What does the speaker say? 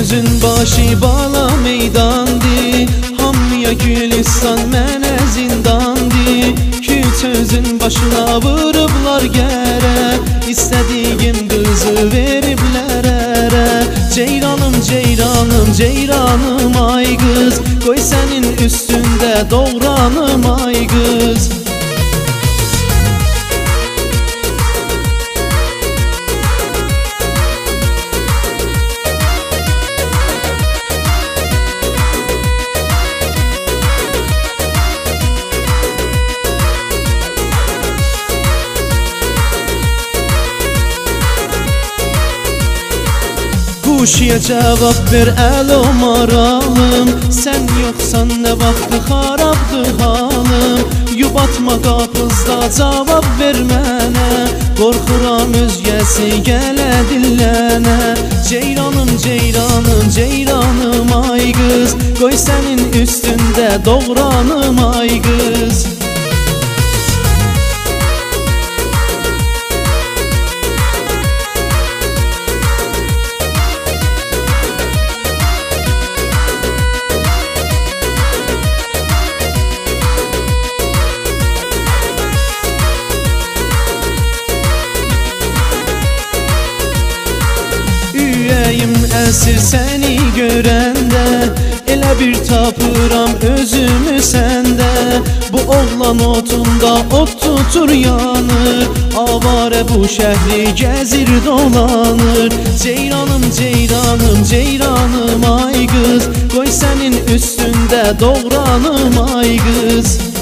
sözün başı bala meydandı, hamıya gülistan mənə zindandı. Ki sözün başına vurublar gərə, istədiyim qızı veriblər ərə. Ceyranım, ceyranım, ceyranım ay qız, qoy sənin üstündə doğranım ay qız. Quşuya cavab ver əlo maralım, sən yoxsan nə vaxtı xarabdır halım. Yubatma qapızda cavab ver mənə, qorxuram özgəsi gələ dillənə. Ceyranım, ceyranım, ceyranım ay qız, qoy sənin üstündə doğranım ay qız. Ürəyim əsir səni görəndə, elə bir tapıram özümü səndə. Bu oğlan otunda ot tutur yanır, avarə bu şəhri gəzir dolanır. Ceyranım, ceyranım, ceyranım ay qız, qoy sənin üstündə doğranım ay qız.